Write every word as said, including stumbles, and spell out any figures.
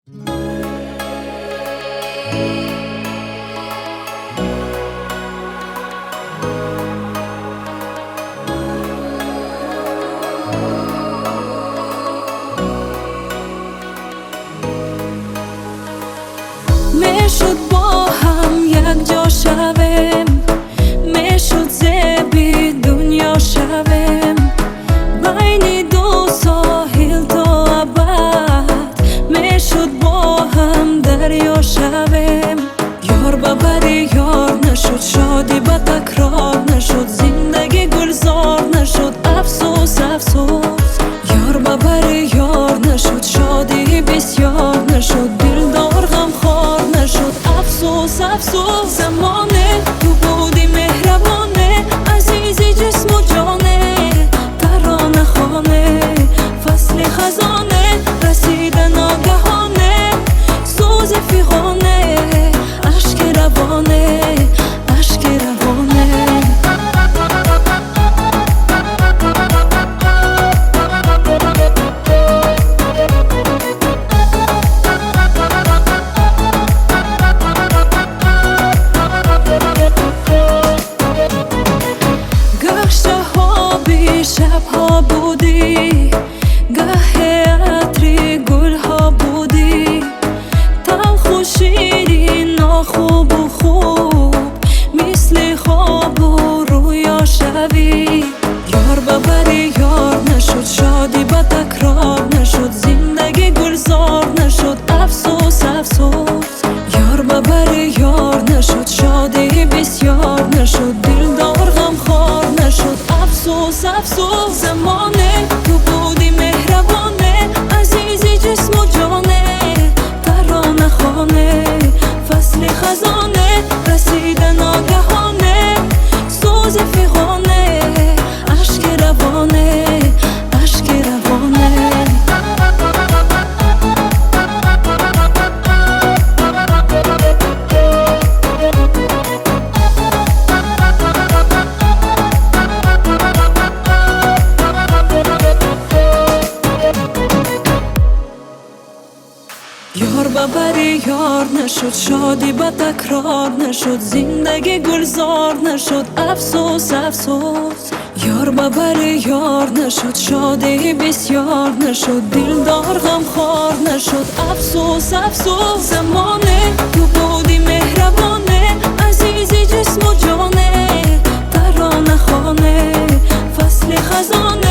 میشد با هم یک جا شویم، میشد زیبی دنیا شویم، بین دو ساحل تا ابد میشد با هم دریا شویم. یار ببری یار نشد، شادی به تکرار نشد، زندگی گلزار نشد، افسوس افسوس. یار ببری یار نشد، شادی بسیار نشد، دلدار غمخوار نشد، افسوس افسوس. زمانه تو بودی مهربانه، عزیزی جسم و جانه، ترانه خانه، فصل خزانه، رسیده ناگهانه، سوز فیغانه، اشک روانه، اشک روانه. شبها بودی، گه عطری گلها بودی، تلخ و شیرین، ناخوب و خوب، مثل خواب و رویا شوی. یار ببری یار نشد، شادی به تکرار نشد، زندگی گلزار نشد، افسوس افسوس. یار ببری یار نشد، شادی بسیار نشد، دلدار غمخوار نشد، افسوس افسوس. زمانه تو بودی مهربانه، عزیزی جسم و جانه، ترانه خانه، فصل خزانه، رسیده ناگهانه، سوز فیغانه، اشک روانه، اشک روانه. یار ببری یار نشد، شادی به تکرار نشد، زندگی گلزار نشد، افسوس افسوس. یار ببری یار نشد، شادی بسیار نشد، دلدار غمخوار نشد، افسوس افسوس. زمانه تو بودی مهربانه، عزیزی جسم و جانه، ترانه خانه، فصل خزانه،